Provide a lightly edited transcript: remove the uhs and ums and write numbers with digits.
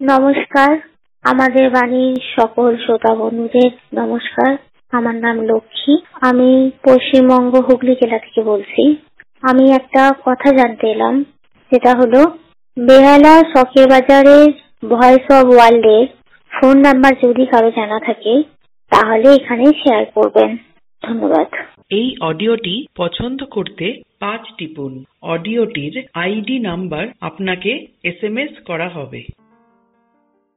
নমস্কার, আমাদের বাড়ির সকল শ্রোতা বন্ধুদের নমস্কার। আমার নাম লক্ষ্মী। আমি পশ্চিমবঙ্গ হুগলি জেলা থেকে বলছি। আমি একটা কথা জানতে এলাম, সেটা হলো বেহালা শখের বাজারের ভয়েস অব ওয়ার্ল্ডের ফোন নাম্বার যদি কারো জানা থাকে তাহলে এখানে শেয়ার করবেন। ধন্যবাদ। এই অডিওটি পছন্দ করতে 5 টিপুন। অডিওটির আইডি নাম্বার আপনাকে SMS করা হবে।